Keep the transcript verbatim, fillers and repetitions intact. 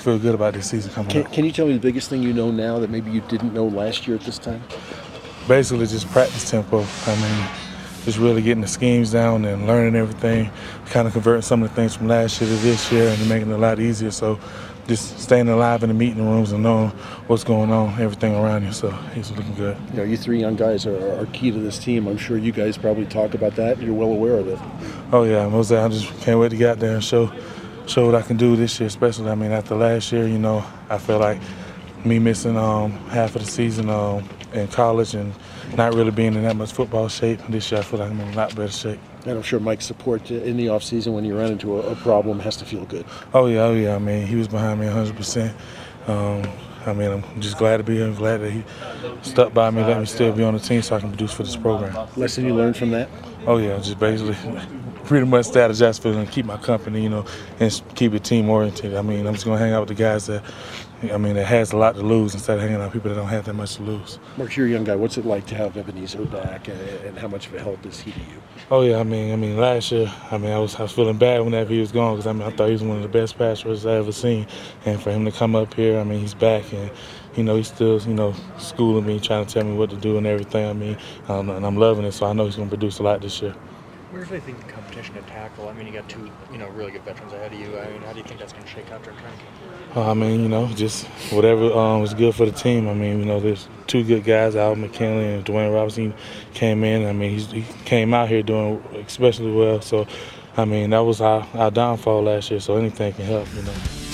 feel good about this season coming Can, up. can you tell me the biggest thing you know now that maybe you didn't know last year at this time? Basically, just practice tempo. I mean, just really getting the schemes down and learning everything, kind of converting some of the things from last year to this year and making it a lot easier. So just staying alive in the meeting rooms and knowing what's going on, everything around you. So he's looking good. You know, you three young guys are, are key to this team. I'm sure you guys probably talk about that, and you're well aware of it. Oh, yeah, most of that, I just can't wait to get out there and show, show what I can do this year, especially, I mean, after last year, you know, I feel like me missing um, half of the season um, in college and not really being in that much football shape. This year I feel like I'm in a lot better shape. And I'm sure Mike's support in the offseason when you run into a, a problem has to feel good. Oh, yeah, oh, yeah. I mean, he was behind me one hundred percent. Um, I mean, I'm just glad to be here. I'm glad that he stuck by me, let me still be on the team so I can produce for this program. Lesson you learned from that? Oh, yeah, just basically pretty much strategize for and keep my company, you know, and keep it team-oriented. I mean, I'm just going to hang out with the guys that, I mean, that has a lot to lose instead of hanging out with people that don't have that much to lose. Mark, you're a young guy. What's it like to have Ebenezer back, and how much of a help is he to you? Oh, yeah, I mean, I mean, last year, I mean, I was, I was feeling bad whenever he was gone because, I mean, I thought he was one of the best pass rushers I ever seen. And for him to come up here, I mean, he's back and, you know, he's still, you know, schooling me, trying to tell me what to do and everything. I mean, um, and I'm loving it, so I know he's going to produce a lot this year. Where do you think the competition at tackle? I mean, you got two, you know, really good veterans ahead of you. I mean, how do you think that's going to shake out during training camp? Uh, I mean, you know, just whatever um, was good for the team. I mean, you know, there's two good guys, Al McKinley and Dwayne Robinson came in. I mean, he's, he came out here doing especially well. So, I mean, that was our, our downfall last year, so anything can help, you know.